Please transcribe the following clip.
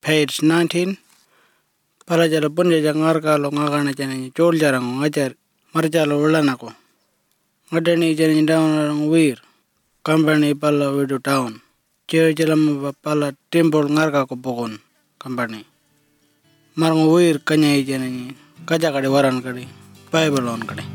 page 19. Pala jala pun jajang ngarkalo ngakana janani chol jarang ngajar marjalo ulanako. Ngadani janani down wir. Company pala widu town. Ceo jalam pala timbol ngarka ko pokon company. Marang wir kanya janani kaja kade waran kade. Bible on kade.